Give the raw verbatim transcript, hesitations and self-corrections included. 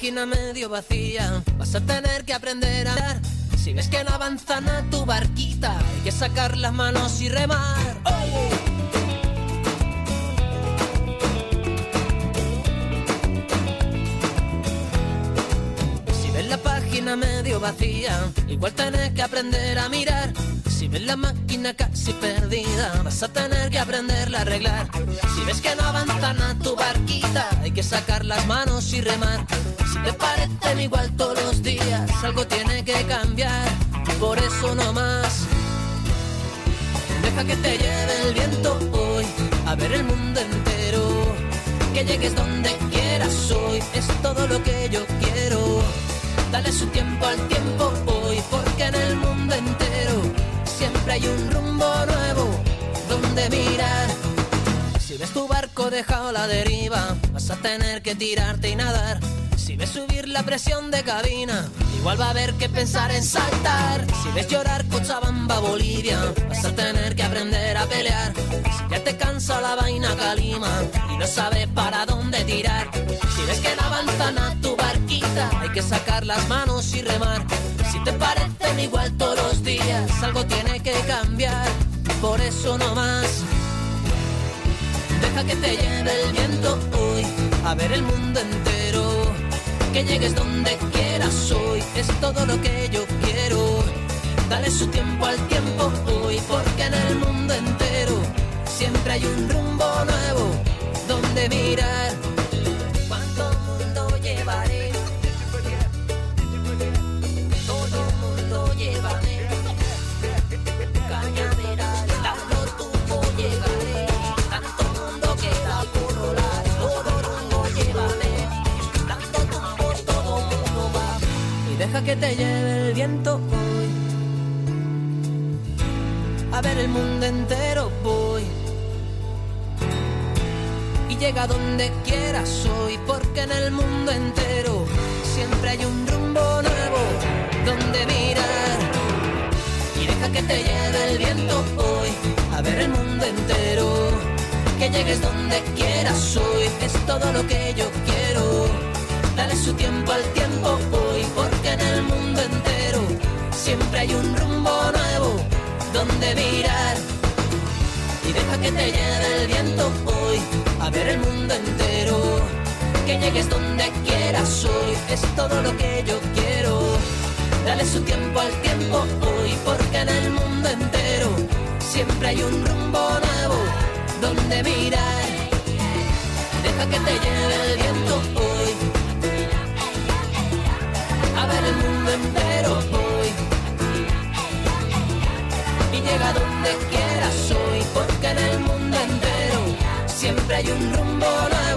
página medio vacía, vas a tener que aprender a dar. Si ves que no avanzan a tu barquita, hay que sacar las manos y remar. ¡Oh! Si ves la página medio vacía, igual tenés que aprender a mirar. Si ves la máquina casi perdida, vas a tener que aprenderla a arreglar. Si ves que no avanzan a tu barquita, hay que sacar las manos y remar. Si te parecen igual todos los días, algo tiene que cambiar. Por eso no más. Deja que te lleve el viento hoy, a ver el mundo entero. Que llegues donde quieras hoy, es todo lo que yo quiero. Dale su tiempo al tiempo hoy, porque en el mundo entero siempre hay un rumbo nuevo donde mirar. Si ves tu barco dejado a la deriva, vas a tener que tirarte y nadar. Si ves subir la presión de cabina, igual va a haber que pensar en saltar. Si ves llorar Cochabamba, Bolivia, vas a tener que aprender a pelear. Si ya te cansa la vaina calima y no sabes para dónde tirar. Si ves que no avanzan a tu barquita, hay que sacar las manos y remar. Si te parecen igual todos los días, algo tiene que cambiar. Por eso no más. Deja que te lleve el viento hoy, a ver el mundo entero. Que llegues donde quieras hoy, es todo lo que yo quiero. Dale su tiempo al tiempo hoy, porque en el mundo entero siempre hay un rumbo nuevo donde mirar. ¿Cuánto mundo llevaré? Todo mundo llévame. Cañaveral, tanto tubo llegaré. Tanto mundo queda por rolar. Todo mundo llévame. Deja que te lleve el viento hoy, a ver el mundo entero voy. Y llega donde quieras hoy, porque en el mundo entero siempre hay un rumbo nuevo donde mirar. Y deja que te lleve el viento hoy, a ver el mundo entero. Que llegues donde quieras hoy, es todo lo que yo quiero. Dale su tiempo al tiempo hoy, porque en el mundo entero siempre hay un rumbo nuevo donde mirar. Y deja que te lleve el viento hoy, a ver el mundo entero. Que llegues donde quieras hoy, es todo lo que yo quiero. Dale su tiempo al tiempo hoy, porque en el mundo entero siempre hay un rumbo nuevo donde mirar. Deja que te lleve el viento hoy, a ver el mundo entero hoy. Y llega donde quieras hoy, porque en el mundo entero siempre hay un rumbo nuevo